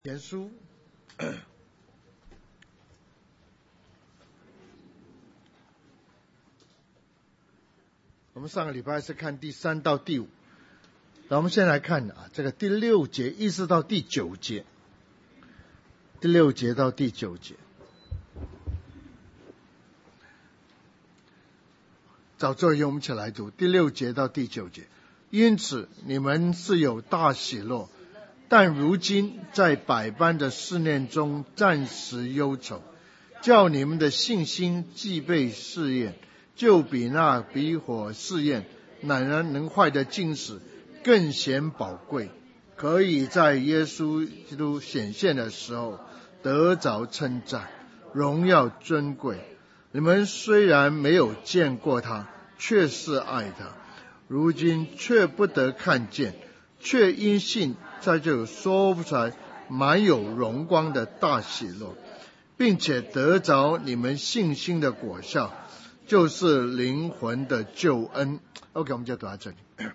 前书，我们上个礼拜是看第3到第5，那我们先来看这个第6节一直到第9节，第6节到第9节，找作业我们一起来读第6节到第9节。因此你们是有大喜乐，但如今在百般的试炼中暂时忧愁，叫你们的信心既被试验，就比那比火试验乃然能坏的金石更显宝贵，可以在耶稣基督显现的时候得着称赞、荣耀、尊贵。你们虽然没有见过他，却是爱他，如今却不得看见，却因信在这有说不出来满有荣光的大喜乐，并且得着你们信心的果效，就是灵魂的救恩。 OK， 我们就读到这里。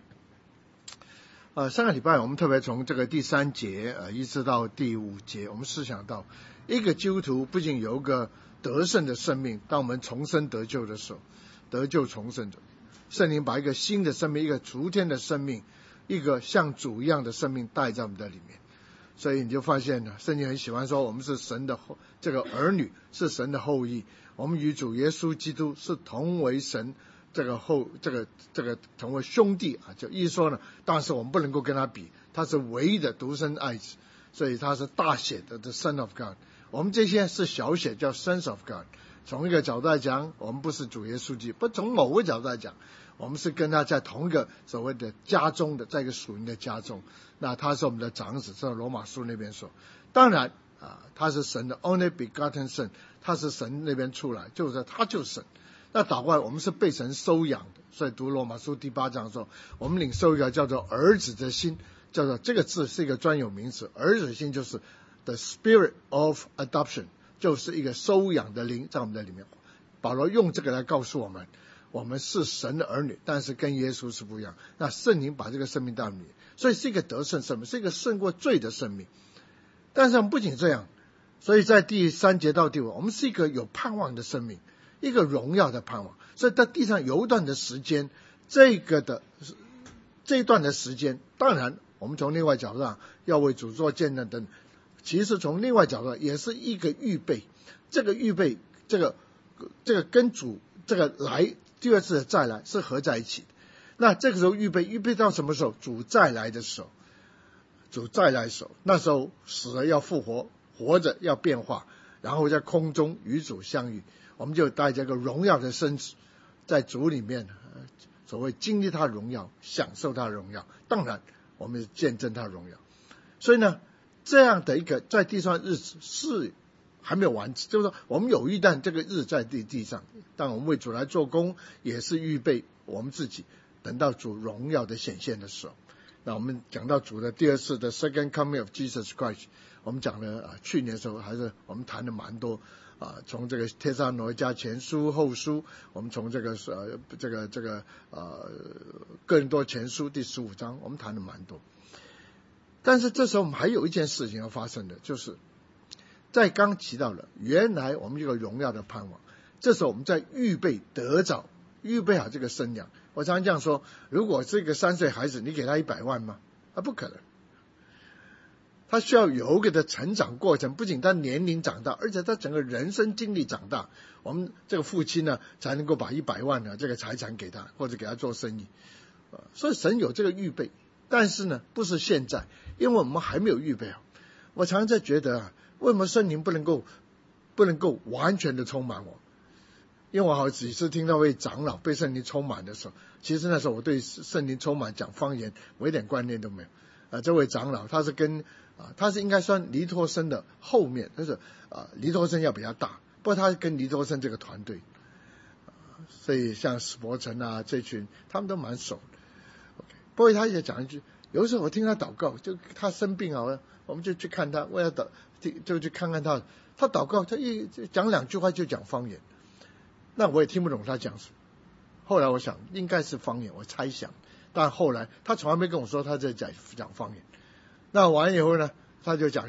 上个礼拜我们特别从这个第3节一直到第5节，我们思想到一个基督徒不仅有一个得胜的生命，当我们重生得救的时候，得救重生者，圣灵把一个新的生命，一个属天的生命，一个像主一样的生命带在我们的里面。所以你就发现了，圣经很喜欢说我们是神的这个儿女，是神的后裔，我们与主耶稣基督是同为神这个同为兄弟就意思说呢，但是我们不能够跟他比，他是唯一的独生爱子，所以他是大写的 The Son of God， 我们这些是小写叫 Sons of God。 从一个角度来讲，我们不是主耶稣基督，不从某个角度来讲，我们是跟他在同一个所谓的家中的，在一个属灵的家中，那他是我们的长子，在罗马书那边说。当然他是神的 only begotten son， 他是神那边出来，就是他就是神。那倒过来我们是被神收养的，所以读罗马书第8章说，我们领受一个叫做儿子的心，叫做这个字是一个专有名词，儿子的心就是 the spirit of adoption， 就是一个收养的灵在我们的里面。保罗用这个来告诉我们，我们是神的儿女，但是跟耶稣是不一样。那圣灵把这个生命带入你，所以是一个得胜生命，是一个胜过罪的生命。但是不仅这样，所以在第3节到第5，我们是一个有盼望的生命，一个荣耀的盼望。所以在地上有一段的时间，这一段的时间，当然我们从另外角度上要为主做见证等，其实从另外角度上也是一个预备。这个预备，这个跟主这个来第二次的再来是合在一起的。那这个时候预备到什么时候？主再来的时候，那时候死了要复活，活着要变化，然后在空中与主相遇，我们就带着一个荣耀的身子在主里面，所谓经历他的荣耀，享受他的荣耀，当然我们见证他的荣耀。所以呢，这样的一个在地上日子是还没有完成，就是说我们有一旦这个日在地上，但我们为主来做工，也是预备我们自己，等到主荣耀的显现的时候。那我们讲到主的第二次的 Second Coming of Jesus Christ， 我们讲了去年的时候还是我们谈的蛮多从这个帖撒罗尼迦前书后书，我们从这个哥林多前书第15章，我们谈的蛮多。但是这时候我们还有一件事情要发生的，就是在刚提到了，原来我们有个荣耀的盼望，这时候我们在预备好这个生养。我常常这样说，如果是一个3岁孩子，你给他100万吗？不可能。他需要有一个的成长过程，不仅他年龄长大，而且他整个人生经历长大，我们这个父亲呢才能够把100万这个财产给他，或者给他做生意。所以神有这个预备，但是呢不是现在，因为我们还没有预备好。我常常在觉得为什么圣灵不能够完全的充满我？因为我好几次听到位长老被圣灵充满的时候，其实那时候我对圣灵充满讲方言我一点观念都没有。这位长老他是应该算尼托生的后面，就是尼托生要比较大，不过他跟尼托生这个团队，所以像史伯成这群他们都蛮熟的。不过他也讲一句，有时候我听他祷告，就他生病我们就去看他，就去看看他祷告，他讲2句话就讲方言，那我也听不懂他讲什么。后来我想应该是方言，我猜想，但后来他从来没跟我说他在讲方言。那完以后呢，他就讲一句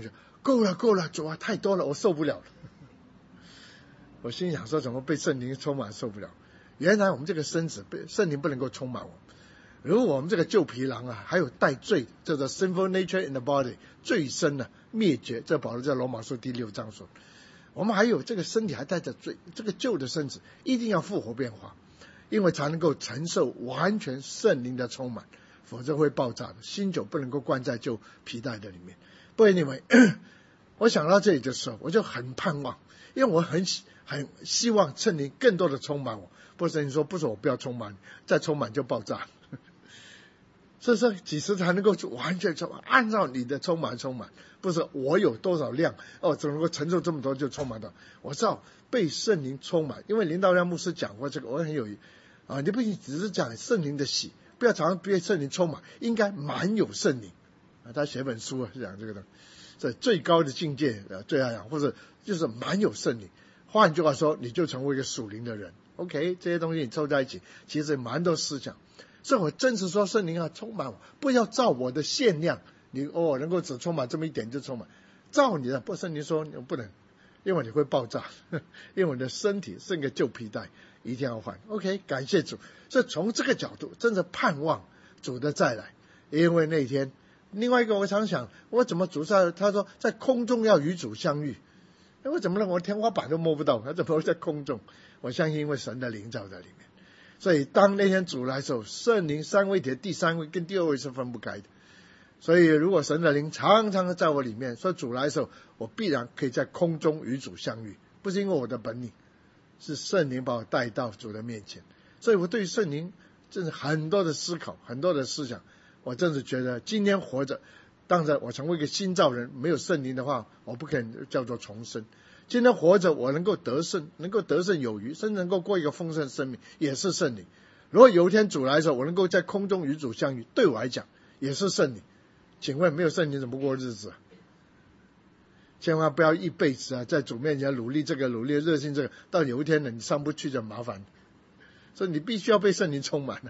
够了，主啊，太多了，我受不了了。我心想说，怎么被圣灵充满受不了？原来我们这个身子被圣灵不能够充满我。如果我们这个旧皮囊啊，还有带罪，叫做 sinful nature in the body， 罪身啊灭绝，这保罗在罗马书第6章说，我们还有这个身体还带着罪，这个旧的身子一定要复活变化，因为才能够承受完全圣灵的充满，否则会爆炸的。新酒不能够灌在旧皮带的里面。不然你们，我想到这里的时候，我就很盼望，因为我很希望圣灵更多的充满我。不是你说不是我不要充满，再充满就爆炸。所以说几时才能够完全充满？按照你的充满，不是我有多少量只能够承受这么多就充满到。我知道被圣灵充满，因为林道亮牧师讲过这个，我很有你不仅只是讲圣灵的喜，不要常常被圣灵充满，应该满有圣灵他写本书是讲这个的，这最高的境界最爱讲，或者就是满有圣灵。换句话说，你就成为一个属灵的人。OK， 这些东西你凑在一起，其实蛮多思想。所以我真是说，圣灵充满我，不要照我的限量，你能够只充满这么一点就充满，照你的。不，圣灵说你不能，因为你会爆炸，因为你的身体是个旧皮带，一定要换。OK， 感谢主。所以从这个角度，真的盼望主的再来。因为那天，另外一个我常想，我怎么主在他说在空中要与主相遇，我怎么让我天花板都摸不到？他怎么会在空中？我相信因为神的灵照在里面。所以当那天主来的时候，圣灵三位体第三位跟第二位是分不开的。所以如果神的灵常常在我里面，所以主来的时候，我必然可以在空中与主相遇，不是因为我的本领，是圣灵把我带到主的面前。所以我对圣灵真是很多的思考，很多的思想。我真是觉得今天活着，当然我成为一个新造人，没有圣灵的话，我不可能叫做重生。今天活着，我能够得胜有余，甚至能够过一个丰盛的生命，也是圣灵。如果有一天主来的时候，我能够在空中与主相遇，对我来讲也是圣灵。请问没有圣灵怎么过日子千万不要一辈子在主面前努力这个努力热心这个，到有一天呢你上不去就麻烦。所以你必须要被圣灵充满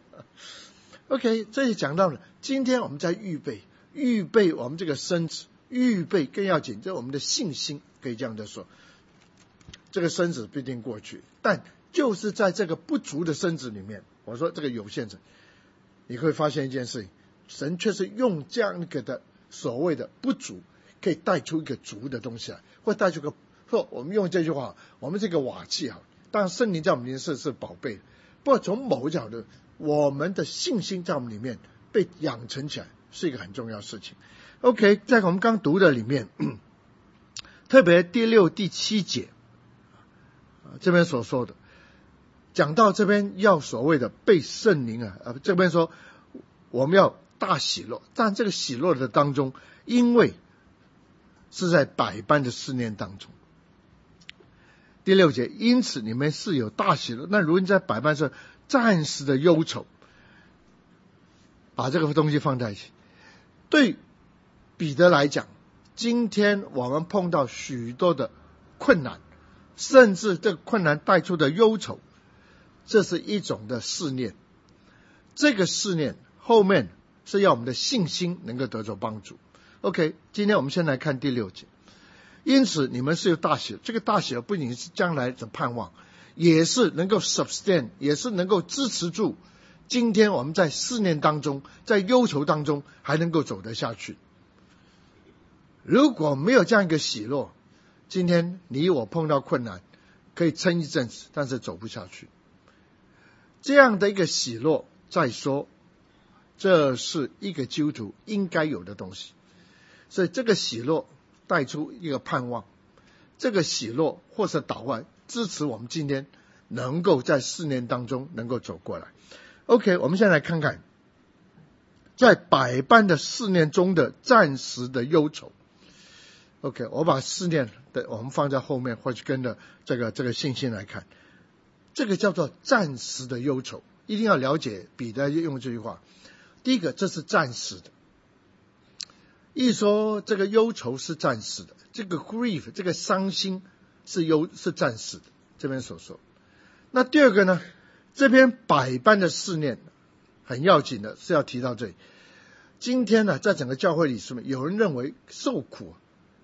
OK， 这里讲到了，今天我们在预备我们这个身子，预备更要紧，就是我们的信心，可以这样的说。这个身子必定过去，但就是在这个不足的身子里面，我说这个有限者，你会发现一件事情，神却是用这样一个的所谓的不足，可以带出一个足的东西来，或带出个，说我们用这句话，我们这个瓦器当然圣灵在我们里面是宝贝的，不过从某个角度，我们的信心在我们里面被养成起来，是一个很重要的事情。OK， 在我们刚读的里面，特别第6、第7节，这边所说的，讲到这边要所谓的被圣灵这边说我们要大喜乐，但这个喜乐的当中，因为是在百般的试炼当中。第6节，因此你们是有大喜乐，那如今在百般是暂时的忧愁，把这个东西放在一起。对彼得来讲，今天我们碰到许多的困难，甚至这个困难带出的忧愁，这是一种的试炼。这个试炼后面是要我们的信心能够得到帮助。OK， 今天我们先来看第6节。因此你们是有大喜乐，这个大喜乐不仅是将来的盼望，也是能够 sustain， 也是能够支持住今天我们在试炼当中，在忧愁当中还能够走得下去。如果没有这样一个喜乐，今天你我碰到困难可以撑一阵子，但是走不下去。这样的一个喜乐，再说这是一个基督徒应该有的东西。所以这个喜乐带出一个盼望，这个喜乐或是祷告支持我们今天能够在试炼当中能够走过来。OK， 我们先来看看在百般的试炼中的暂时的忧愁。OK， 我把试炼的我们放在后面，或者跟着这个信心来看，这个叫做暂时的忧愁。一定要了解彼得用这句话，第一个这是暂时的，一说这个忧愁是暂时的，这个 grief 这个伤心是暂时的，这边所说。那第二个呢，这边百般的试炼很要紧的是要提到这里。今天呢，在整个教会里有人认为受苦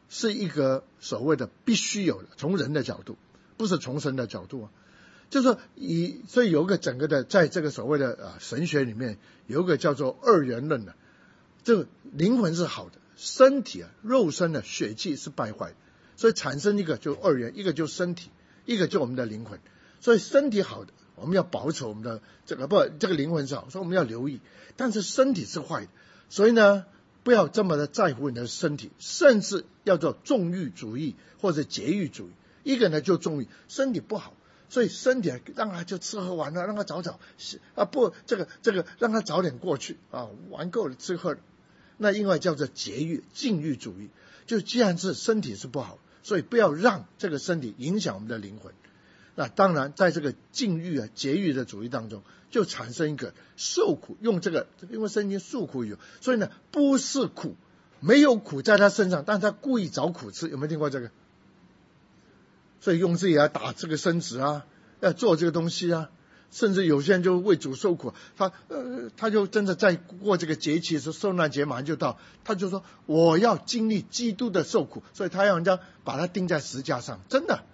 是一个所谓的必须有的，从人的角度，不是从神的角度啊。就是说所以有一个整个的在这个所谓的神学里面有一个叫做二元论的，这个灵魂是好的，身体肉身的血气是败坏的，所以产生一个就二元，一个就身体，一个就我们的灵魂。所以身体好的我们要保守我们的这个灵魂是好，所以我们要留意，但是身体是坏的，所以呢不要这么的在乎你的身体，甚至要做纵欲主义或者节欲主义。一个呢就纵欲，身体不好，所以身体让他就吃喝玩乐，让他早让他早点过去玩够了吃喝了。那另外叫做节欲禁欲主义，就既然是身体是不好，所以不要让这个身体影响我们的灵魂。那当然在这个禁欲节欲的主义当中就产生一个受苦，用这个因为圣经诉苦有，所以呢不是苦，没有苦在他身上，但他故意找苦吃，有没有听过这个？所以用自己来打这个身子要做这个东西甚至有些人就为主受苦，他就真的在过这个节期的时候，受难节马上就到，他就说我要经历基督的受苦，所以他要人家把他钉在十字架上，真的。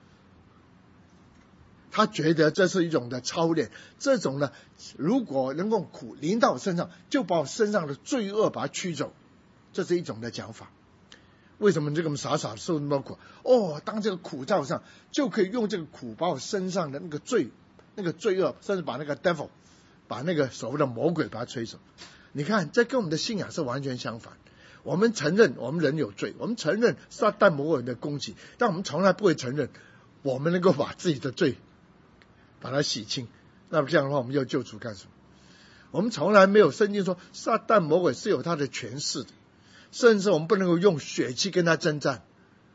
他觉得这是一种的操练，这种呢如果能够苦临到我身上，就把我身上的罪恶把它驱走，这是一种的讲法。为什么这个傻傻受那么苦？当这个苦在我上，就可以用这个苦把我身上的那个罪恶，甚至把那个 devil 把那个所谓的魔鬼把它吹走。你看这跟我们的信仰是完全相反。我们承认我们人有罪，我们承认撒旦魔鬼的攻击，但我们从来不会承认我们能够把自己的罪把它洗清。那么这样的话我们要救主干什么？我们从来没有圣经说撒旦魔鬼是有他的权势的，甚至我们不能够用血气跟他征战。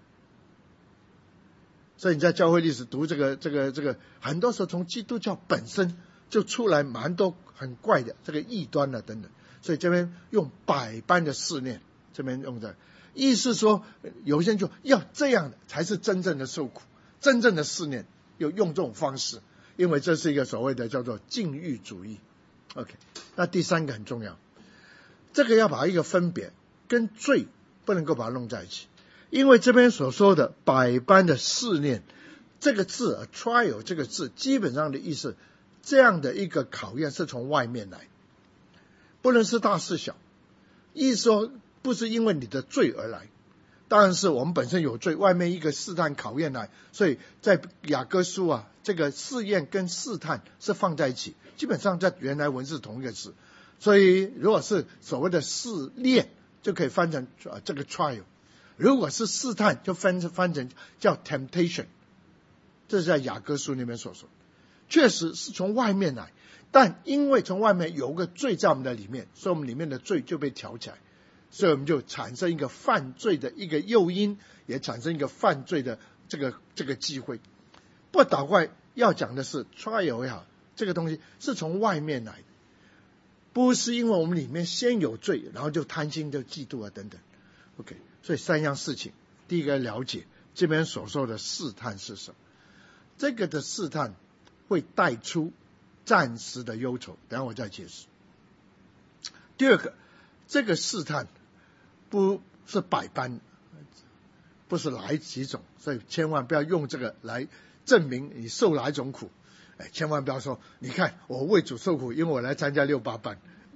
所以你在教会历史读这个很多时候从基督教本身就出来蛮多很怪的这个异端等等。所以这边用百般的试炼，这边用的意思说有些人就要这样的才是真正的受苦，真正的试炼，用这种方式，因为这是一个所谓的叫做禁欲主义。 OK， 那第三个很重要，这个要把一个分别跟罪不能够把它弄在一起，因为这边所说的百般的试炼，这个字trial 这个字基本上的意思，这样的一个考验是从外面来，不论是大是小，意思说不是因为你的罪而来，当然是我们本身有罪，外面一个试探考验来，所以在雅各书这个试验跟试探是放在一起，基本上在原来文是同一个字，所以如果是所谓的试炼就可以翻成这个 trial， 如果是试探就翻成叫 temptation， 这是在雅各书里面所说，确实是从外面来，但因为从外面有个罪在我们的里面，所以我们里面的罪就被挑起来，所以我们就产生一个犯罪的一个诱因，也产生一个犯罪的这个机会。不倒过来要讲的是 trial 也好，这个东西是从外面来的，不是因为我们里面先有罪，然后就贪心就嫉妒等等。 OK， 所以三样事情，第一个了解这边所说的试探是什么，这个的试探会带出暂时的忧愁，等一下我再解释。第二个，这个试探不是百般，不是来几种，所以千万不要用这个来证明你受哪一种苦。千万不要说你看我为主受苦，因为我来参加68班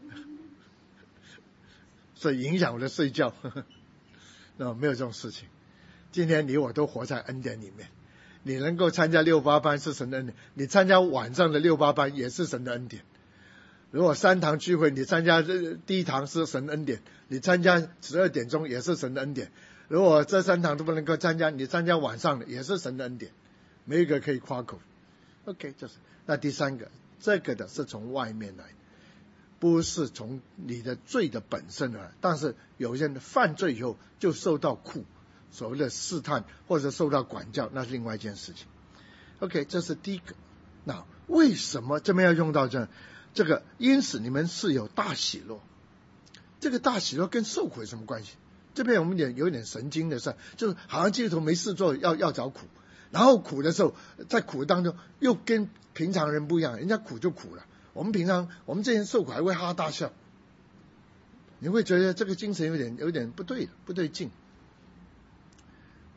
所以影响我的睡觉那没有这种事情。今天你我都活在恩典里面，你能够参加68班是神的恩典，你参加晚上的68班也是神的恩典。如果3堂聚会你参加第一堂是神的恩典，你参加12点钟也是神的恩典，如果这3堂都不能够参加，你参加晚上的也是神的恩典，没有一个可以夸口。 OK， 就是那第三个，这个的是从外面来，不是从你的罪的本身而来，但是有些人犯罪以后就受到苦，所谓的试探或者受到管教，那是另外一件事情。 OK， 这是第一个。那为什么这边要用到这个因此你们是有大喜乐，这个大喜乐跟受苦有什么关系？这边我们有点神经的事，就是好像基督徒没事做要找苦，然后苦的时候在苦当中又跟平常人不一样，人家苦就苦了，我们平常我们这些人受苦还会哈哈大笑，你会觉得这个精神有点不对劲。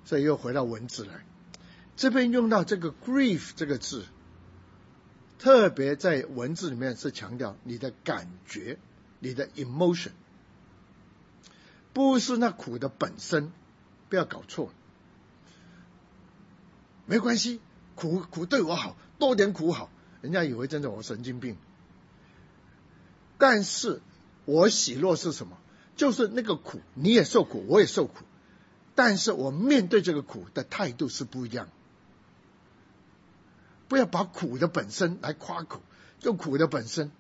所以又回到文字来，这边用到这个 grief 这个字，特别在文字里面是强调你的感觉，你的 emotion， 不是那苦的本身，不要搞错。没关系，苦对我好，多点苦好，人家以为真的我神经病。但是我喜乐是什么？就是那个苦，你也受苦，我也受苦，但是我面对这个苦的态度是不一样。不要把苦的本身来夸口，就苦的本身。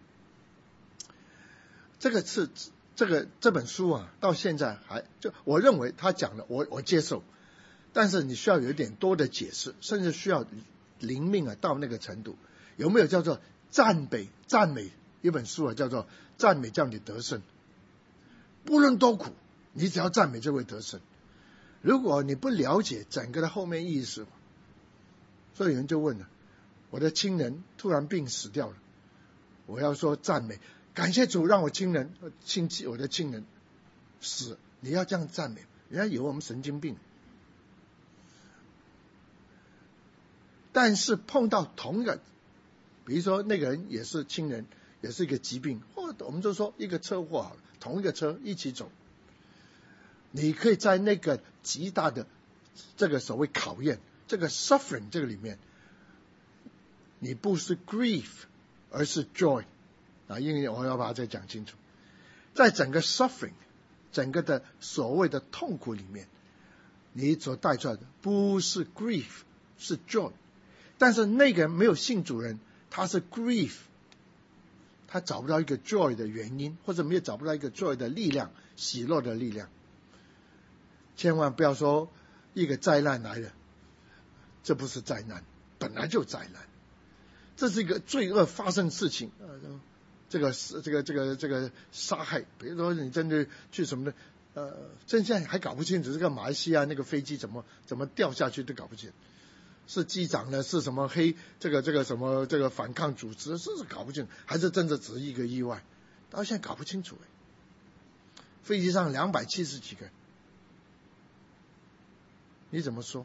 这本书啊，到现在就我认为他讲的我接受，但是你需要有一点多的解释，甚至需要灵命啊到那个程度。有没有叫做赞美一本书啊，叫做赞美叫你得胜，不论多苦，你只要赞美就会得胜。如果你不了解整个的后面意思，所以有人就问了，我的亲人突然病死掉了，我要说赞美，感谢主让我我的亲人死，你要这样赞美，人家以为我们神经病。但是碰到同一个，比如说那个人也是亲人，也是一个疾病，或者我们就说一个车祸好了，同一个车一起走，你可以在那个极大的这个所谓考验，这个 suffering 这个里面，你不是 grief 而是 joy 啊，因为我要把它再讲清楚，在整个 suffering 整个的所谓的痛苦里面，你所带出来的不是 grief 是 joy。但是那个人没有信主人，他是 grief， 他找不到一个 joy 的原因，或者没有找不到一个 joy 的力量，喜乐的力量。千万不要说一个灾难来了，这不是灾难，本来就灾难，这是一个罪恶发生事情，这个杀害，比如说你真的去什么的，现在还搞不清楚这个马来西亚那个飞机怎么掉下去都搞不清楚。是机长呢？是什么这个什么这个反抗组织？是搞不清楚，还是真的只是一个意外？到现在搞不清楚。飞机上270几个，你怎么说？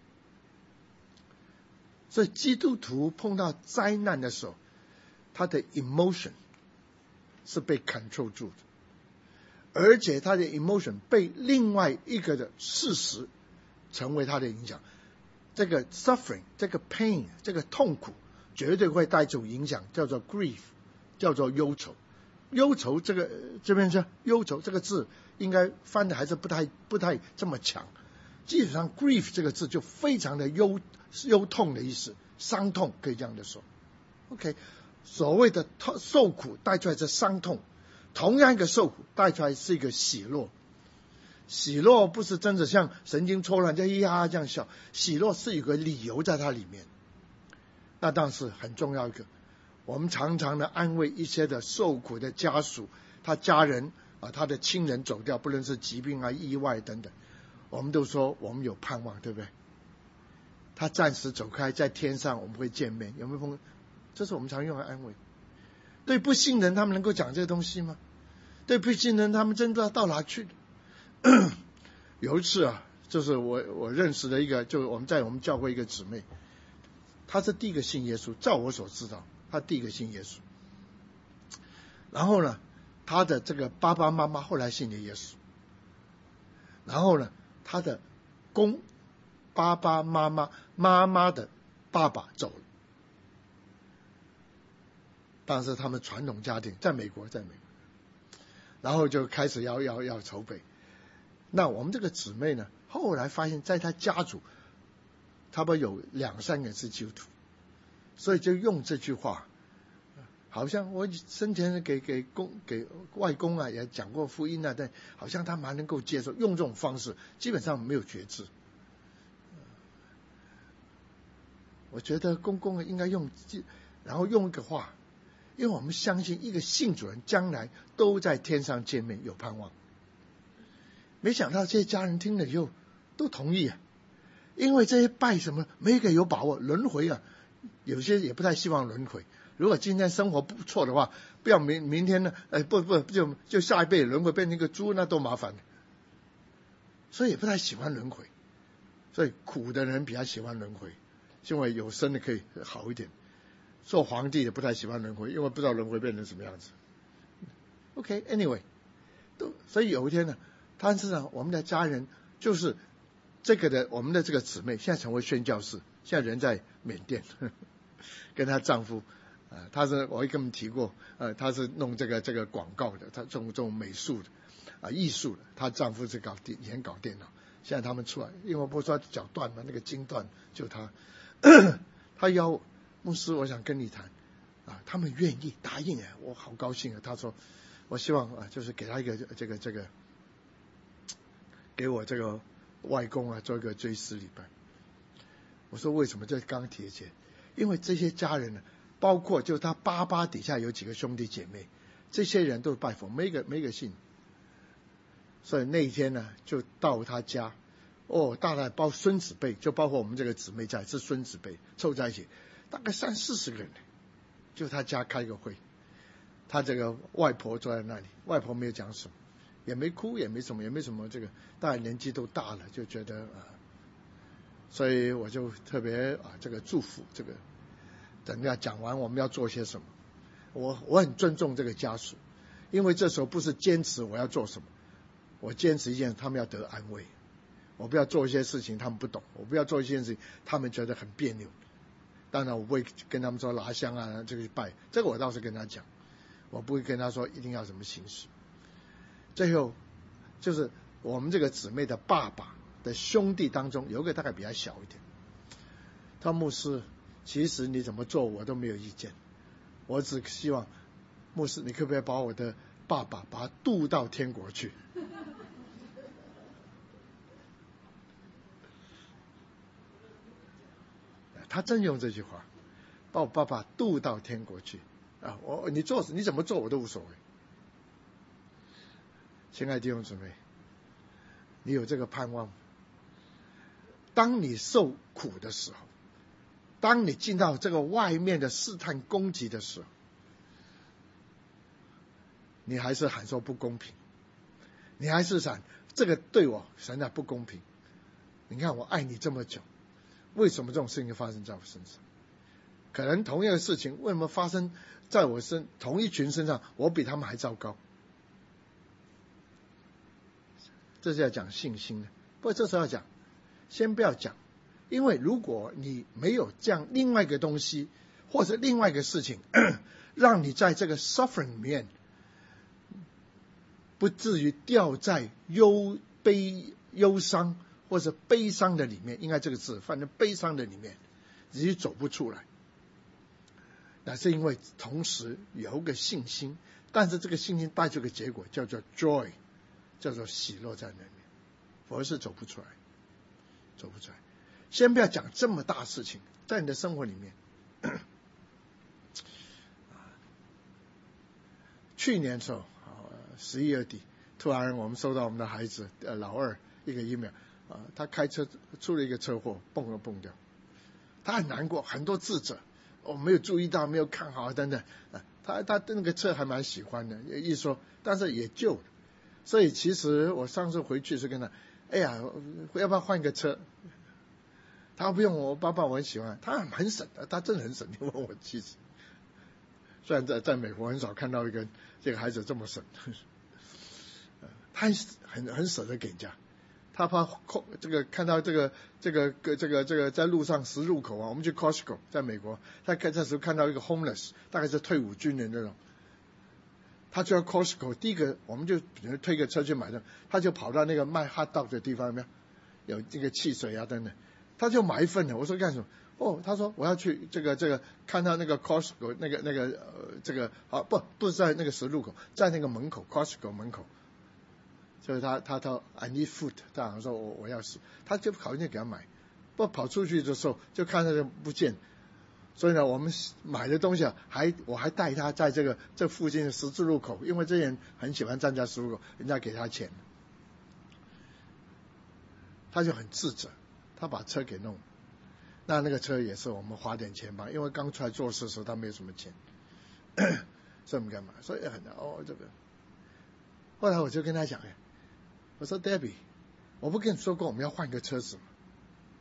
所以基督徒碰到灾难的时候，他的 emotion 是被 control 住的，而且他的 emotion 被另外一个的事实成为他的影响。这个 suffering， 这个 pain， 这个痛苦绝对会带走影响，叫做 grief， 叫做忧愁。忧愁这边是忧愁这个字应该翻的还是不太这么强，基本上 grief 这个字就非常的忧痛的意思，伤痛可以这样的说。OK， 所谓的受苦带出来是伤痛，同样一个受苦带出来是一个喜乐。喜乐不是真的像神经错乱就呀这样笑，喜乐是有个理由在它里面。那当然是很重要一个，我们常常的安慰一些的受苦的家属，他家人啊，他的亲人走掉，不论是疾病啊、意外等等，我们都说我们有盼望，对不对？他暂时走开，在天上我们会见面，有没有碰？这是我们常用来安慰。对不信人，他们能够讲这个东西吗？对不信人，他们真的到哪去？有一次啊，就是我认识的一个，就我们教会一个姊妹，她是第一个信耶稣，照我所知道，她第一个信耶稣。然后呢，她的这个爸爸妈妈后来信了耶稣。然后呢，她的爸爸妈妈的爸爸走了，但是他们传统家庭在美国，然后就开始要筹备。那我们这个姊妹呢，后来发现在她家族差不多有2-3个是基督徒，所以就用这句话，好像我生前给外公啊也讲过福音啊，但好像他蛮能够接受，用这种方式基本上没有决志。我觉得公公应该然后用一个话，因为我们相信一个信主人将来都在天上见面，有盼望。没想到这些家人听了以后都同意啊，因为这些拜什么没一个有把握，轮回啊，有些也不太希望轮回。如果今天生活不错的话，不要明天呢，就下一辈轮回变成一个猪，那多麻烦。所以也不太喜欢轮回。 所以苦的人比较喜欢轮回，因为有生的可以好一点。做皇帝的不太喜欢轮回，因为不知道轮回变成什么样子。OK，anyway，所以有一天呢，他是呢，我们的家人就是这个的，我们的这个姊妹现在成为宣教士，现在人在缅甸，跟她丈夫，她是我也跟你们提过，她是弄这个广告的，她这种美术的，艺术的，她丈夫是搞电脑，现在他们出来，因为我不是说脚断嘛，那个筋断就他，他邀牧师，我想跟你谈，他们愿意答应我好高兴啊。他说，我希望就是给他一个这个，给我这个外公做一个追思礼拜。我说为什么？这刚提起，因为这些家人呢，包括就他爸爸底下有几个兄弟姐妹，这些人都拜佛，没个信。所以那一天呢，就到他家，大概包孙子辈，就包括我们这个姊妹在，是孙子辈凑在一起，大概30-40个人，就他家开个会。他这个外婆坐在那里，外婆没有讲什么，也没哭，也没什么这个，大概年纪都大了，就觉得所以我就特别这个祝福这个，等下讲完我们要做些什么。我很尊重这个家属，因为这时候不是坚持我要做什么，我坚持一件，他们要得安慰。我不要做一些事情他们不懂，我不要做一些事情他们觉得很别扭。当然我不会跟他们说拿香这个拜，这个我倒是跟他讲，我不会跟他说一定要什么形式。最后就是我们这个姊妹的爸爸的兄弟当中有一个大概比较小一点，他牧师，其实你怎么做我都没有意见，我只希望牧师你可不可以把我的爸爸把他渡到天国去。他真用这句话，把我爸爸渡到天国去你怎么做我都无所谓。亲爱的弟兄姊妹，你有这个盼望，当你受苦的时候，当你进到这个外面的试探攻击的时候，你还是喊说不公平，你还是想这个对我神不公平，你看我爱你这么久，为什么这种事情发生在我身上？可能同样的事情为什么发生在我同一群身上，我比他们还糟糕？这是要讲信心的。不过这时候要讲，先不要讲，因为如果你没有这样另外一个东西或者另外一个事情让你在这个 suffering 里面不至于掉在忧伤或者悲伤的里面，应该这个字反正悲伤的里面你就走不出来，那是因为同时有个信心，但是这个信心带出个结果叫做 joy， 叫做喜乐在那里面，否则是走不出来。先不要讲这么大事情，在你的生活里面去年的时候11月底，突然我们收到我们的孩子老二一个 email，他开车出了一个车祸，蹦掉，他很难过，很多自责，没有注意到，没有看好等等，他那个车还蛮喜欢的，一说，但是也救了。所以其实我上次回去是跟他，要不要换一个车？他不用，我爸爸我很喜欢，他很省的，他真的很省。你问我妻子，虽然在美国很少看到这个孩子这么省，他很舍得给人家。他怕这个看到这个在路上十字路口我们去 Costco 在美国，他这时候看到一个 homeless， 大概是退伍军人那种，他就要 Costco， 第一个我们就比如推个车去买的，他就跑到那个卖 hot dog 的地方，有没有这个汽水等等，他就买一份的。我说干什么？他说我要去这个看到那个 Costco 那个不是在那个十字路口，在那个门口 Costco 门口。所以他 I need food， 他好像说我要死，他就跑进去给他买，不跑出去的时候就看到不见，所以呢我们买的东西我还带他在这附近的十字路口，因为这人很喜欢站在十字路口，人家给他钱，他就很自责，他把车给弄，那个车也是我们花点钱吧，因为刚出来做事的时候他没有什么钱，所以我们干嘛？所以很这个，后来我就跟他讲我说 Debbie， 我不跟你说过我们要换个车子吗？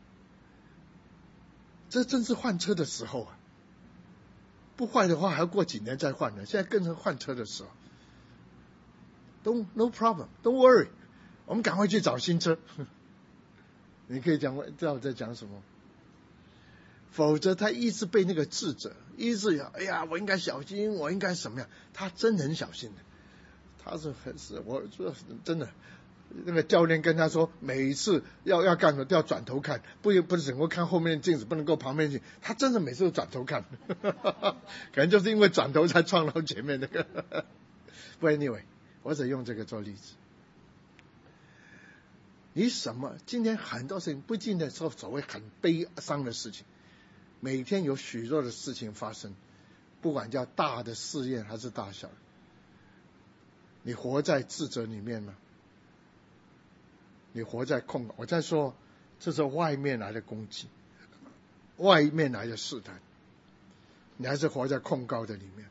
这正是换车的时候啊！不坏的话还要过几年再换呢，现在更是换车的时候。No problem, don't worry， 我们赶快去找新车。你可以知道我在讲什么？否则他一直被那个智者一直哎呀，我应该小心，我应该什么样？他真的很小心的，他是我说真的。那个教练跟他说，每一次要干什么都要转头看，不是只能够看后面的镜子，不能够旁边镜。他真的每次都转头看，可能就是因为转头才撞到前面那个。不 anyway， 我只用这个做例子。你今天很多事情不见得说所谓很悲伤的事情，每天有许多的事情发生，不管叫大的试验还是大小的，你活在智者里面吗？你活在控告，我在说这是外面来的攻击，外面来的试探，你还是活在控告的里面。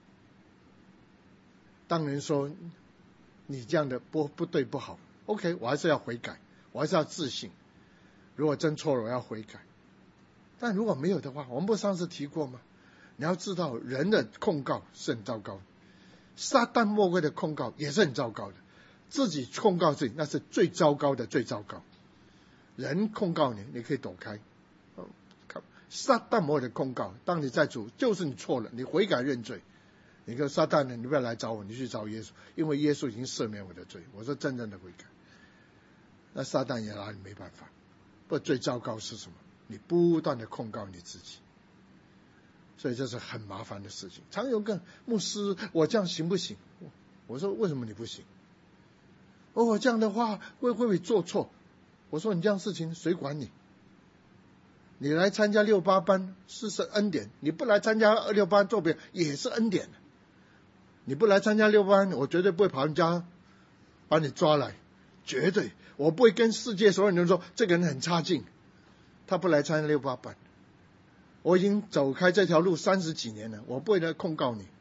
当人说你这样的不对不好 ，OK， 我还是要悔改，我还是要自省。如果真错了，我要悔改。但如果没有的话，我们不上次提过吗？你要知道，人的控告是很糟糕的，撒旦魔鬼的控告也是很糟糕的。自己控告自己，那是最糟糕的，最糟糕。人控告你，你可以躲开。撒旦魔鬼的控告，当你在主，就是你错了，你悔改认罪。你跟撒旦呢，你不要来找我，你去找耶稣，因为耶稣已经赦免我的罪。我说真正的悔改，那撒旦也拿你没办法。不，最糟糕是什么？你不断的控告你自己，所以这是很麻烦的事情。常有个牧师，我这样行不行？我说为什么你不行？这样的话会不会做错？我说你这样事情谁管你？你来参加68班是恩典，你不来参加68班做别也是恩典。你不来参加68班，我绝对不会跑人家把你抓来，绝对，我不会跟世界所有人说这个人很差劲，他不来参加68班。我已经走开这条路30几年了，我不会来控告你。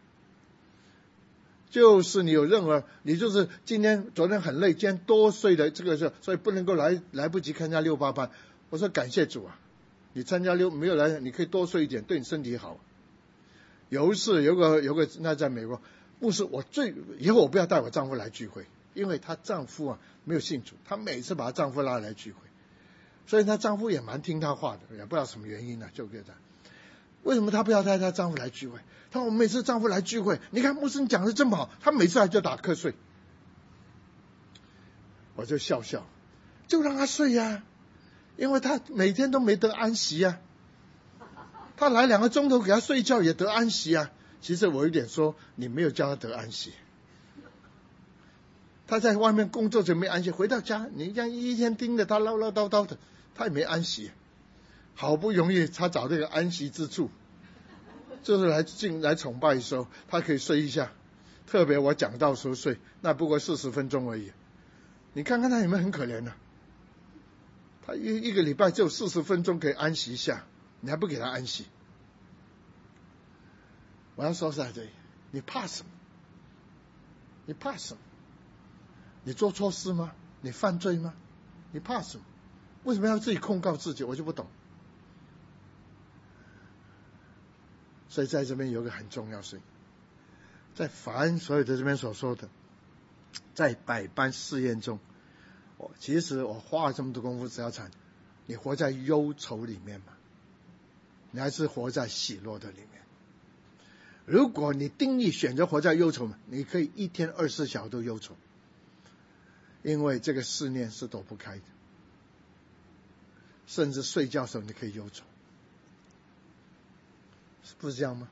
就是你有任何，你就是昨天很累，今天多睡的这个事，所以不能够来不及参加68班。我说感谢主啊，你参加没有来，你可以多睡一点，对你身体好。有一次有个那在美国牧师，以后我不要带我丈夫来聚会，因为她丈夫啊没有信主，她每次把她丈夫拉来聚会，所以她丈夫也蛮听她话的，也不知道什么原因呢，就给她。为什么她不要带她丈夫来聚会？她说我每次丈夫来聚会，你看牧师你讲的这么好，她每次来就打瞌睡。我就笑，就让她睡呀，因为她每天都没得安息呀。她来2个钟头给她睡觉也得安息呀。其实我有点说，你没有叫她得安息。她在外面工作就没安息，回到家你这样一天盯着她唠唠叨叨的，她也没安息。好不容易她找这个安息之处，就是来崇拜的时候，她可以睡一下。特别我讲道时候睡，那不过40分钟而已。你看看她有没有很可怜呢？她一个礼拜只有40分钟可以安息一下，你还不给她安息？我要说在这里，你怕什么？你怕什么？你做错事吗？你犯罪吗？你怕什么？为什么要自己控告自己？我就不懂。所以在这边有个很重要事情，在凡所有的这边所说的，在百般试验中，其实我花了这么多功夫，只要讲你活在忧愁里面吗？你还是活在喜乐的里面？如果你定义选择活在忧愁，你可以一天24小时都忧愁，因为这个试炼是躲不开的，甚至睡觉的时候你可以忧愁，不是这样吗？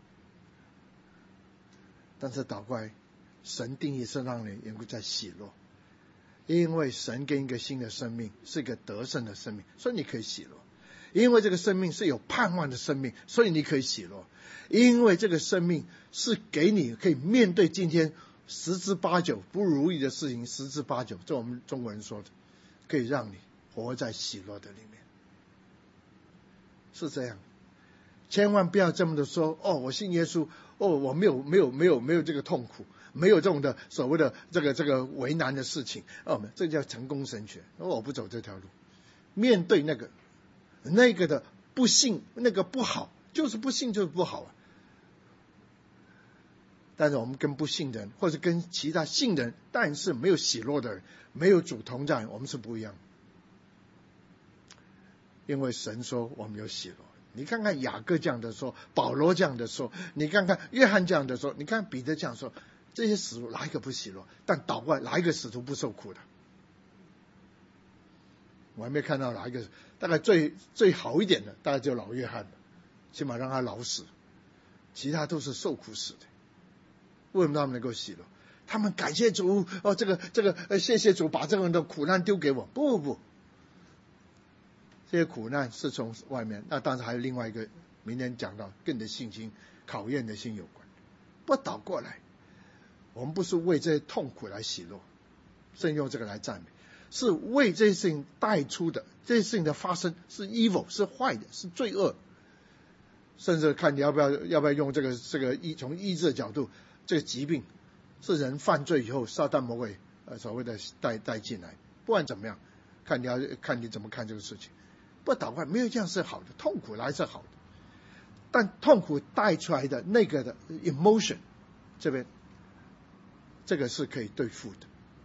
但是倒过来，神定义是让人能够在喜乐，因为神给一个新的生命，是一个得胜的生命，所以你可以喜乐。因为这个生命是有盼望的生命，所以你可以喜乐。因为这个生命是给你可以面对今天10之8九不如意的事情，10之8九，这我们中国人说的，可以让你活在喜乐的里面，是这样。千万不要这么的说，我信耶稣，我没有这个痛苦，没有这种的所谓的这个为难的事情，这叫成功神学。我不走这条路，面对那个的不信那个不好，就是不信就是不好啊。但是我们跟不信的人，或者跟其他信的人，但是没有喜乐的人，没有主同在，我们是不一样。因为神说我们有喜乐。你看看雅各这样的说，保罗这样的说，你看看约翰这样的说，你看彼得这样说，这些使徒哪一个不喜乐？但倒过来，哪一个使徒不受苦的？我还没看到哪一个，大概最好一点的，大概就老约翰，起码让他老死，其他都是受苦死的。为什么他们能够喜乐？他们感谢主，谢谢主把这个人的苦难丢给我。不，这些苦难是从外面，那当然还有另外一个，明天讲到跟你的信心考验的心有关。不倒过来，我们不是为这些痛苦来喜乐，甚用这个来赞美，是为这些事情带出的，这些事情的发生是 evil， 是坏的，是罪恶。甚至看你要不要用这个从医治的角度，这个疾病是人犯罪以后撒旦魔鬼所谓的带进来。不管怎么样，看你怎么看这个事情。不倒过来，没有一样是好的，痛苦来是好的，但痛苦带出来的那个的 emotion， 这边这个是可以对付的。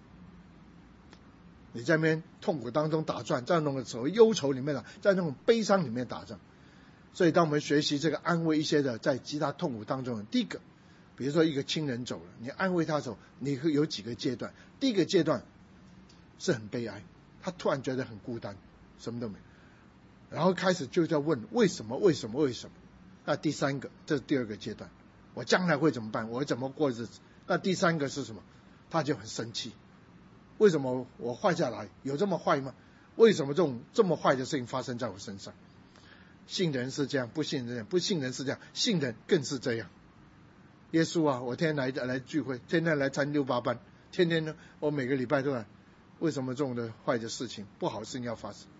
你在那边痛苦当中打转，在那种所谓忧愁里面在那种悲伤里面打仗。所以当我们学习这个安慰一些的在极大痛苦当中，第一个，比如说一个亲人走了，你安慰他的时候，你会有几个阶段。第一个阶段是很悲哀，他突然觉得很孤单，什么都没有，然后开始就在问为什么。那第三个，这是第二个阶段，我将来会怎么办？我怎么过日子？那第三个是什么？他就很生气，为什么我坏下来？有这么坏吗？为什么这么坏的事情发生在我身上？信人是这样，不信人是这样，信人更是这样。耶稣啊，我天天来聚会，天天来参6-8班，天天呢，我每个礼拜都来。为什么这种的坏的事情、不好的事情要发生？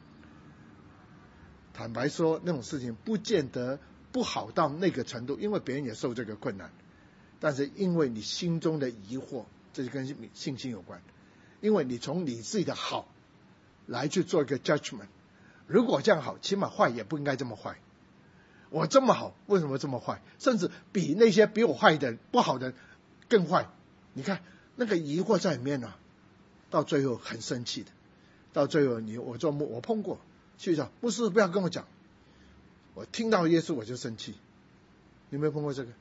坦白说，那种事情不见得不好到那个程度，因为别人也受这个困难。但是因为你心中的疑惑，这就跟信心有关。因为你从你自己的好来去做一个 judgment。如果这样好，起码坏也不应该这么坏。我这么好，为什么这么坏？甚至比那些比我坏的不好的更坏。你看那个疑惑在里面啊，到最后很生气的。到最后我碰过去讲，牧师不要跟我讲，我听到耶稣我就生气。你有没有碰过这个？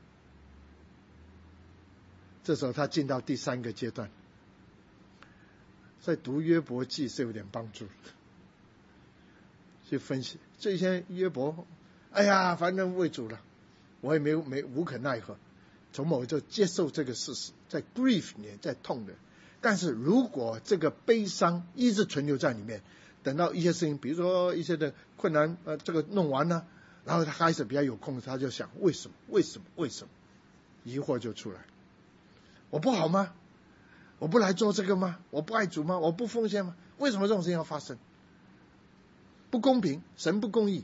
这时候他进到第三个阶段，在读约伯记是有点帮助。去分析这些约伯，哎呀，反正为主了，我也无可奈何，从某就接受这个事实，在 grief 里面，在痛的。但是如果这个悲伤一直存留在里面，等到一些事情，比如说一些的困难，这个弄完了，然后他开始比较有空，他就想为什么，疑惑就出来。我不好吗？我不来做这个吗？我不爱主吗？我不奉献吗？为什么这种事情要发生？不公平，神不公义。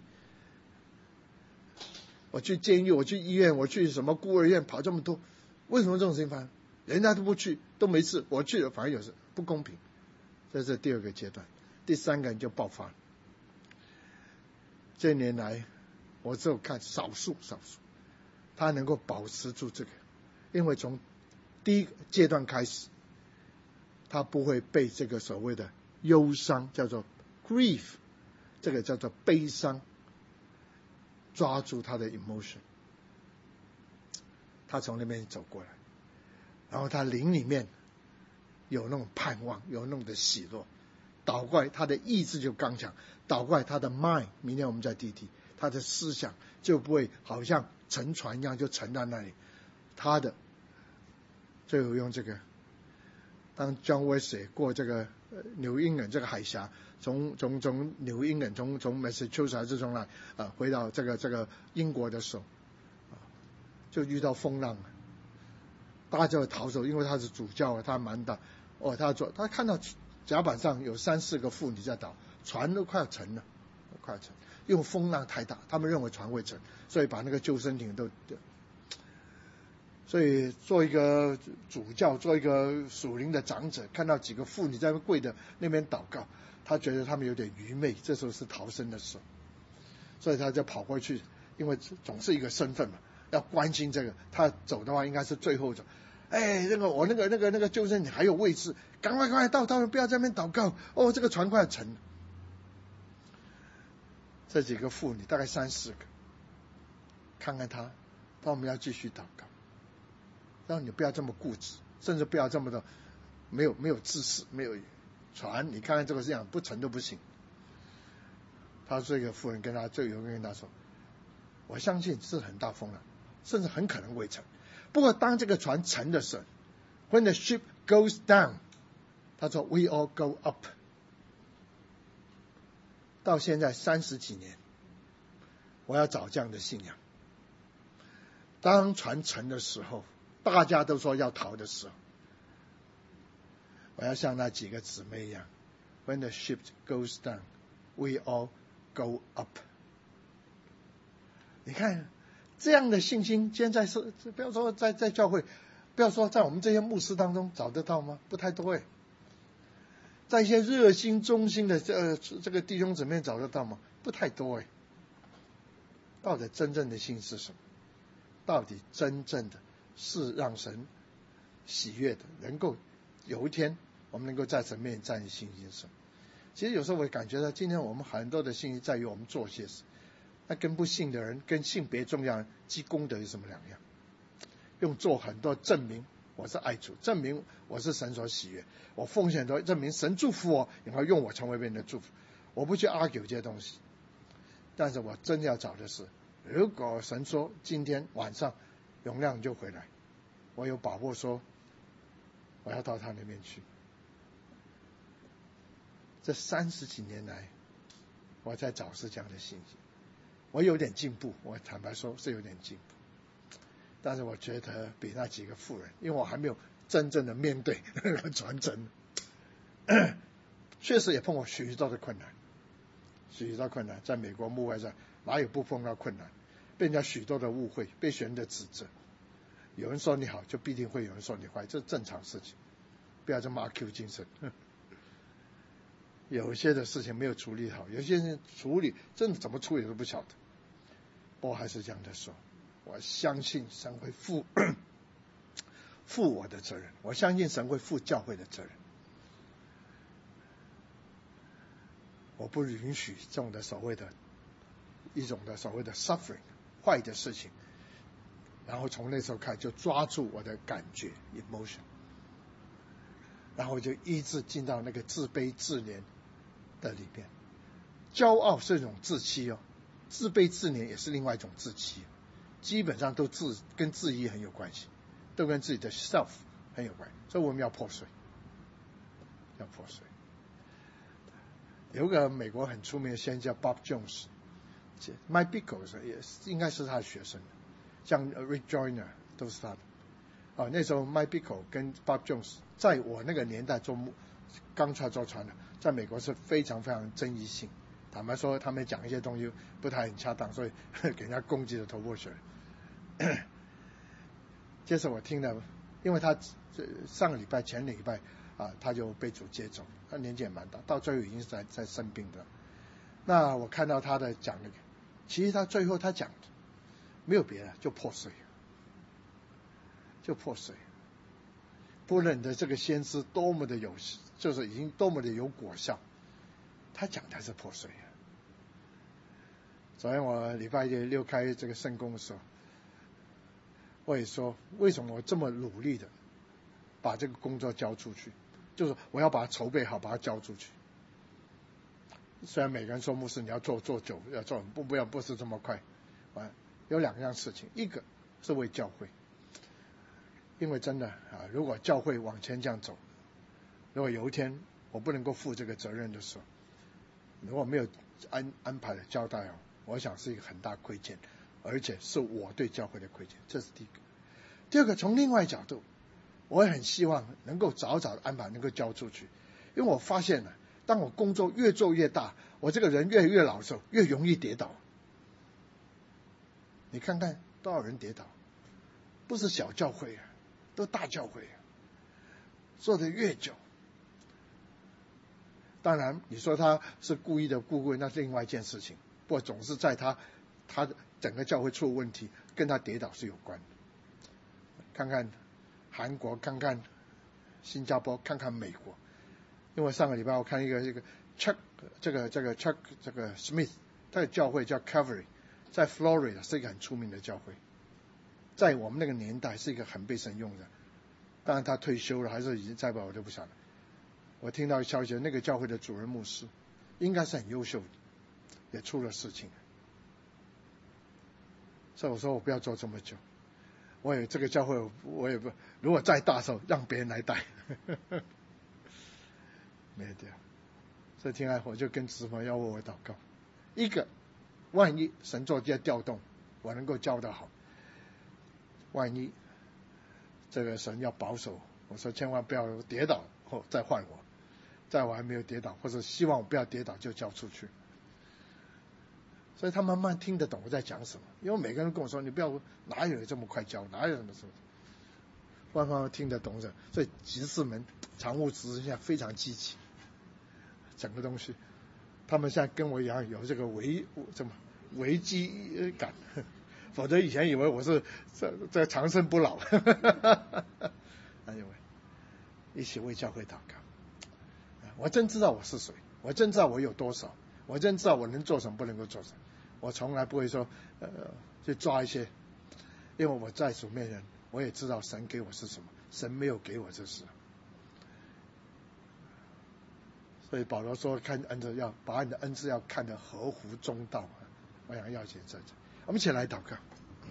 我去监狱，我去医院，我去什么孤儿院跑这么多，为什么这种事情发生？人家都不去，都没事，我去了反而有事，不公平。这是第二个阶段。第三个人就爆发。这年来我只有看少数他能够保持住这个，因为从第一个阶段开始，他不会被这个所谓的忧伤叫做 grief， 这个叫做悲伤抓住他的 emotion， 他从那边走过来，然后他灵里面有那种盼望，有那种的喜乐，倒过来他的意志就刚强，倒过来他的 mind， 明天我们再提他的思想就不会好像沉船一样就沉在那里。他的最后用这个，当 John Wesley 过这个纽英人这个海峡，从纽英人从 Massachusetts 这种来回到这个英国的时候，就遇到风浪，大家就逃走，因为他是主教，他蛮大他看到甲板上有3-4个妇女在倒，船都快要沉了，因为风浪太大，他们认为船会沉，所以把那个救生艇都。所以做一个主教，做一个属灵的长者，看到几个妇女在跪的那边祷告，他觉得他们有点愚昧，这时候是逃生的时候。 所以他就跑过去，因为总是一个身份嘛，要关心这个。他走的话应该是最后走。我那个救生你还有位置，赶快到，不要在那边祷告。哦，这个船快要沉了。这几个妇女大概3-4个，看看他，我们要继续祷告，让你不要这么固执，甚至不要这么的没有知识，没有船，你看看这个这样不沉都不行。他这个妇人有人跟他说，我相信是很大风浪，甚至很可能会沉。不过当这个船沉的时候 ，When the ship goes down， 他说 We all go up。到现在30几年，我要找这样的信仰。当船沉的时候，大家都说要逃的时候，我要像那几个姊妹一样 ，When the ship goes down, we all go up。你看这样的信心，现在是不要说在教会，不要说在我们这些牧师当中找得到吗？不太多在一些热心忠心的这个弟兄姊妹找得到吗？不太多到底真正的信是什么？到底真正的是让神喜悦的，能够有一天我们能够在神面前站立信心什么？其实有时候我感觉到，今天我们很多的信心在于我们做些事，那跟不信的人，跟性别重要人积功德有什么两样？用做很多证明我是爱主，证明我是神所喜悦，我奉献多证明神祝福我，然后用我成为别人的祝福。我不去 argue 这些东西，但是我真要找的是，如果神说今天晚上永亮就回来，我有把握说我要到他那边去。这30几年来，我在找是这样的信心，我有点进步，我坦白说是有点进步，但是我觉得比那几个妇人，因为我还没有真正的面对那个传承，确实也碰过许多的困难，在美国牧会上哪有不碰到困难？被人家许多的误会，被人的指责，有人说你好，就必定会有人说你坏，这是正常事情，不要这么阿 Q 精神。有一些的事情没有处理好，有些人处理真的怎么处理都不晓得。不过还是这样的说，我相信神会负我的责任，我相信神会负教会的责任。我不允许这种的所谓的 suffering 坏的事情，然后从那时候开始就抓住我的感觉 emotion， 然后就一直进到那个自卑自怜的里面。骄傲是一种自欺自卑自怜也是另外一种自欺，基本上都跟自义很有关系，都跟自己的 self 很有关系，所以我们要破碎。有个美国很出名的先知叫 Bob Jones，Mike Bickle 也应该是他的学生，像 Rick Joyner 都是他的。那时候 Mike Bickle 跟 Bob Jones 在我那个年代刚出来做传的，在美国是非常非常争议性。坦白说，他们讲一些东西不太很恰当，所以给人家攻击的头破血流。接着我听了，因为他前礼拜他就被主接走，他年纪也蛮大，到最后已经是在生病的。那我看到他的讲那个，其实他最后他讲的没有别的，就破碎。不论的这个先知多么的就是已经多么的有果效，他讲的是破碎。昨天我礼拜六开这个圣工的时候，我也说为什么我这么努力的把这个工作交出去，就是我要把它筹备好，把它交出去。虽然每个人说牧师你要做久，要做不是这么快。有2样事情，一个是为教会，因为真的如果教会往前这样走，如果有一天我不能够负这个责任的时候，如果没有安排的交代我想是一个很大亏欠，而且是我对教会的亏欠，这是第一个。第二个，从另外角度，我也很希望能够早的安排能够交出去，因为我发现了，当我工作越做越大，我这个人越来越老的时候，越容易跌倒。你看看多少人跌倒，不是小教会都大教会做得越久。当然你说他是故意的那是另外一件事情， 不过总是在他整个教会出问题，跟他跌倒是有关的。看看韩国，看看新加坡，看看美国。因为上个礼拜我看一个Chuck Smith， 他的教会叫 Calvary， 在 Florida 是一个很出名的教会，在我们那个年代是一个很被神用的。当然他退休了还是已经在吧，我就不晓得。我听到消息，那个教会的主任牧师应该是很优秀的，也出了事情。所以我说我不要做这么久，我也这个教会我也不，如果再大时候让别人来带没有这样。所以听来我就跟姊妹要为我祷告，一个万一神做这调动，我能够教得好，万一这个神要保守，我说千万不要跌倒后再换我，在我还没有跌倒或者希望我不要跌倒就交出去。所以他慢慢听得懂我在讲什么，因为每个人跟我说你不要，哪有这么快教，哪有什么什么，慢慢听得懂的。所以执事们常务执事现在非常积极，整个东西他们现在跟我一样有这个危机感，否则以前以为我是这长生不老哎呦喂，一起为教会祷告。我真知道我是谁，我真知道我有多少，我真知道我能做什么不能够做什么。我从来不会说去抓一些，因为我在主面前我也知道神给我是什么，神没有给我这事。所以保罗说看恩赐，要把你的恩赐要看得合乎中道。我想要紧在这，我们一起来祷告。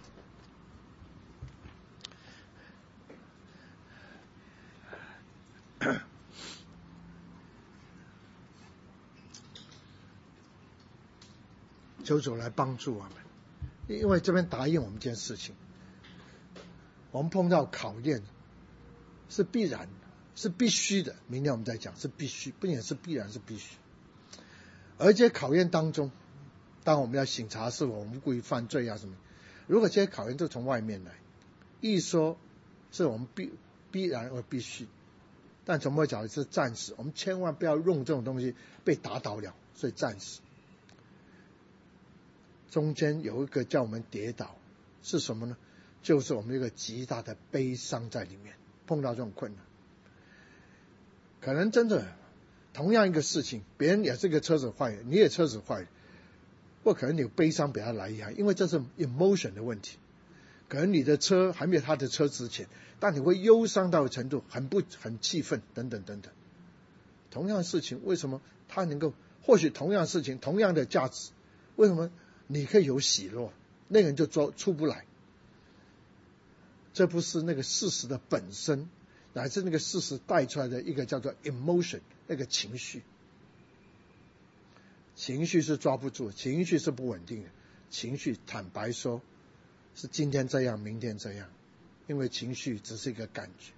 求主来帮助我们，因为这边答应我们一件事情，我们碰到考验是必然，是必须的。明天我们再讲，是必须，不仅是必然，是必须。而这些考验当中，当我们要省察是否我们故意犯罪啊什么，如果这些考验都从外面来，一说是我们必然而必须，但从某角度是暂时，我们千万不要用这种东西被打倒了，所以暂时。中间有一个叫我们跌倒是什么呢？就是我们一个极大的悲伤在里面，碰到这种困难，可能真的同样一个事情，别人也是个车子坏了，你也车子坏了，或可能你有悲伤比他来厉害，因为这是 emotion 的问题。可能你的车还没有他的车值钱，但你会忧伤到程度很气愤等等等等。同样的事情，为什么他能够？或许同样的事情，同样的价值，为什么你可以有喜乐，那个人就出不来？这不是那个事实的本身，乃是那个事实带出来的一个叫做 emotion， 那个情绪。情绪是抓不住，情绪是不稳定的，情绪坦白说是今天这样明天这样，因为情绪只是一个感觉。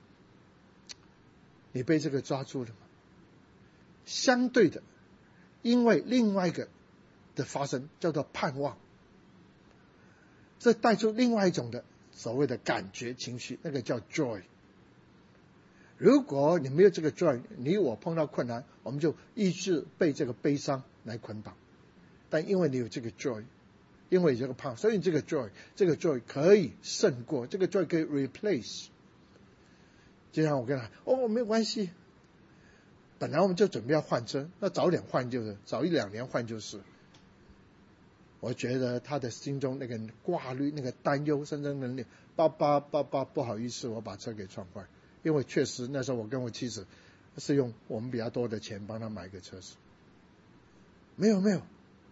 你被这个抓住了吗？相对的，因为另外一个的发生叫做盼望，这带出另外一种的所谓的感觉情绪，那个叫 joy。 如果你没有这个 joy， 你我碰到困难，我们就一直被这个悲伤来捆绑。但因为你有这个 joy， 因为有这个盼望，所以这个 joy 可以胜过，这个 joy 可以 replace。 就像我跟他没有关系，本来我们就准备要换车，那早点换就是早1-2年换就是。我觉得他的心中那个挂虑，那个担忧，甚至能力，爸，不好意思，我把车给撞坏。因为确实那时候我跟我妻子是用我们比较多的钱帮他买个车子。没有，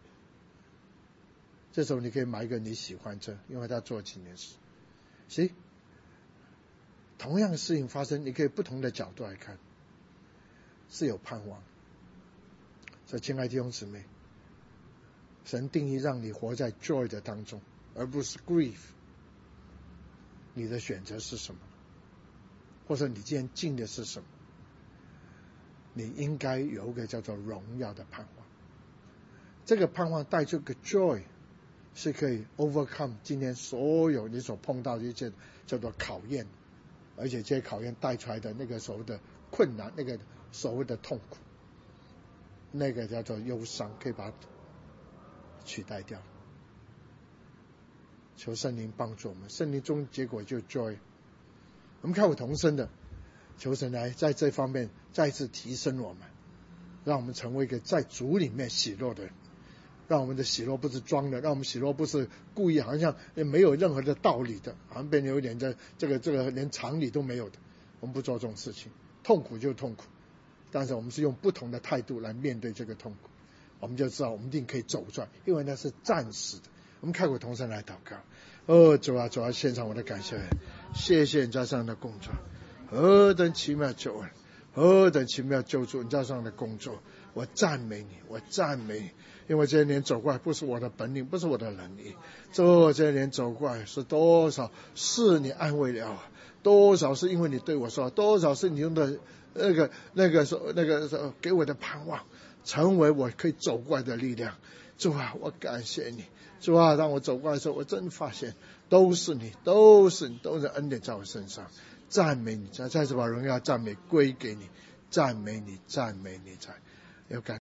这时候你可以买一个你喜欢车，因为他做几年事。行，同样的事情发生，你可以不同的角度来看，是有盼望。所以亲爱的弟兄姊妹，神定义让你活在 joy 的当中，而不是 grief。 你的选择是什么？或者你今天尽的是什么？你应该有一个叫做荣耀的盼望。这个盼望带出个 joy， 是可以 overcome 今天所有你所碰到的一切叫做考验，而且这些考验带出来的那个所谓的困难，那个所谓的痛苦，那个叫做忧伤，可以把它取代掉。求圣灵帮助我们，圣灵中结果就 joy。我们看我同声的，求神来在这方面再一次提升我们，让我们成为一个在主里面喜乐的人，让我们的喜乐不是装的，让我们喜乐不是故意好像没有任何的道理的，好像变得有点这个连常理都没有的。我们不做这种事情，痛苦就痛苦，但是我们是用不同的态度来面对这个痛苦，我们就知道我们一定可以走出来，因为那是暂时的。我们开口同声来祷告。主啊，主啊，献上我的感谢，谢谢你在上的工作，何等奇妙救恩，何等奇妙救助，你在上的工作，我赞美你，我赞美你，因为这些年走过来不是我的本领，不是我的能力，这些年走过来是多少是你安慰了，多少是因为你对我说，多少是你用的那个给我的盼望，成为我可以走过来的力量。主啊，我感谢你，主啊，当我走过来的时候，我真发现都是你，都是恩典在我身上，赞美你，再次把荣耀赞美归给你，赞美你，赞美你，有感